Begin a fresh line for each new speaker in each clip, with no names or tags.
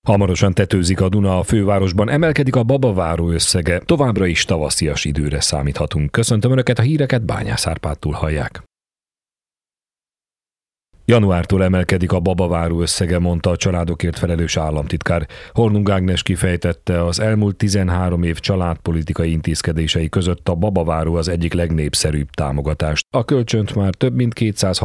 Hamarosan tetőzik a Duna a fővárosban, emelkedik a babaváró összege, továbbra is tavaszias időre számíthatunk. Köszöntöm Önöket, a híreket Bányász Árpádtól hallják. Januártól emelkedik a babaváró összege, mondta a családokért felelős államtitkár. Hornung Ágnes kifejtette, az elmúlt 13 év családpolitikai intézkedései között a babaváró az egyik legnépszerűbb támogatást. A kölcsönt már több mint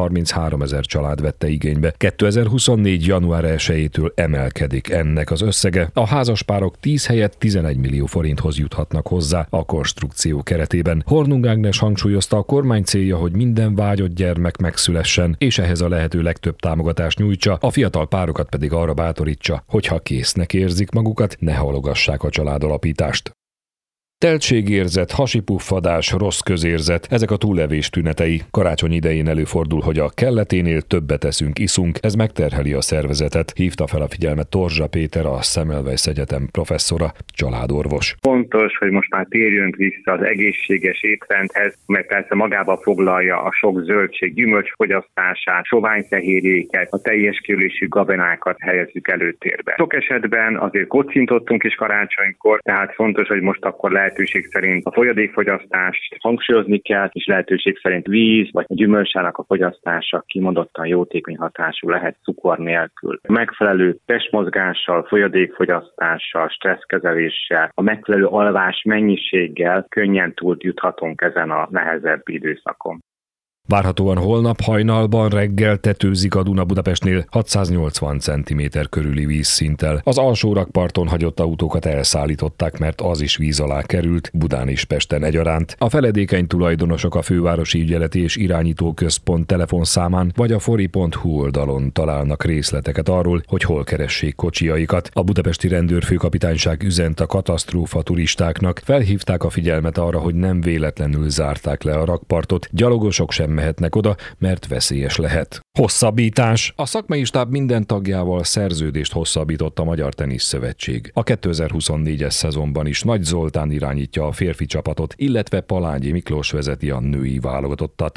233 000 család vette igénybe. 2024. január 1-től emelkedik ennek az összege. A házaspárok 10 helyett 11 millió forinthoz juthatnak hozzá a konstrukció keretében. Hornung Ágnes hangsúlyozta, a kormány célja, hogy minden vágyott gyermek megszülessen, és ehhez a lehető legtöbb támogatást nyújtsa, a fiatal párokat pedig arra bátorítsa, hogy ha késznek érzik magukat, ne halogassák a családalapítást. Teltségérzet, hasipuffadás, rossz közérzet, ezek a túllevés tünetei. Karácsony idején előfordul, hogy a kelleténél többet eszünk, iszunk, ez megterheli a szervezetet, hívta fel a figyelmet Torzsa Péter, a Semmelweis Egyetem professzora, családorvos.
Fontos, hogy most már térjünk vissza az egészséges étrendhez, mert persze magába foglalja a sok zöldség, gyümölcs fogyasztását, soványfehérjéket, a teljes kiölésű gabonákat helyezzük előtérbe. Sok esetben azért kocintottunk is karácsonykor, tehát fontos, hogy most akkor lehetőség szerint a folyadékfogyasztást hangsúlyozni kell, és lehetőség szerint víz vagy a gyümölcsának a fogyasztása kimondottan jótékony hatású lehet cukor nélkül. Megfelelő testmozgással, folyadékfogyasztással, stresszkezeléssel, a megfelelő alvás mennyiséggel könnyen túl juthatunk ezen a nehezebb időszakon.
Várhatóan holnap hajnalban reggel tetőzik a Duna Budapestnél 680 cm körüli vízszinttel. Az alsó rakparton hagyott autókat elszállították, mert az is víz alá került, Budán és Pesten egyaránt. A feledékeny tulajdonosok a Fővárosi Ügyeleti és Irányító Központ telefonszámán vagy a fori.hu oldalon találnak részleteket arról, hogy hol keressék kocsiaikat. A budapesti rendőrfőkapitányság üzent a katasztrófa turistáknak, felhívták a figyelmet arra, hogy nem véletlenül zárták le a rakpartot, gyalogosok sem mehetnek oda, mert veszélyes lehet. Hosszabbítás. A szakmai stáb minden tagjával szerződést hosszabbított a Magyar Teniszszövetség. A 2024-es szezonban is Nagy Zoltán irányítja a férfi csapatot, illetve Palányi Miklós vezeti a női válogatottat.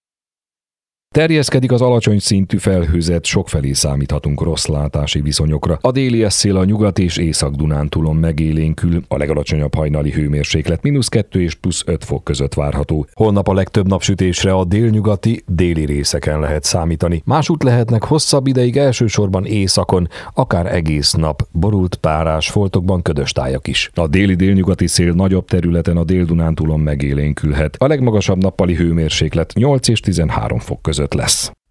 Terjeszkedik az alacsony szintű felhőzet, sokfelé számíthatunk rosszlátási viszonyokra. A déli szél a Nyugat- és Észak-Dunántúlon megélénkül, a legalacsonyabb hajnali hőmérséklet -2 és +5 fok között várható. Holnap a legtöbb napsütésre a délnyugati, déli részeken lehet számítani. Másút lehetnek hosszabb ideig, elsősorban északon, akár egész nap, borult párás foltokban ködös tájak is. A déli-délnyugati szél nagyobb területen a Dél-Dunántúlon megélénkülhet. A legmagasabb nappali hőmérséklet 8 és 13 fok között lesz.